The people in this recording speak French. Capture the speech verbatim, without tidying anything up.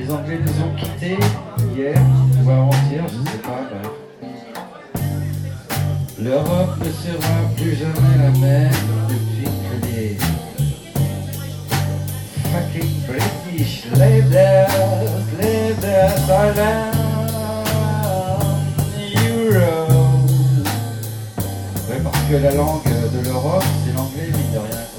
les Anglais nous ont quittés hier ou avant-hier, je ne sais pas, bref. L'Europe ne sera plus jamais la même depuis que les fucking British leaders, leaders around Europe. Ouais, parce que la langue de l'Europe, c'est l'anglais, mine de rien.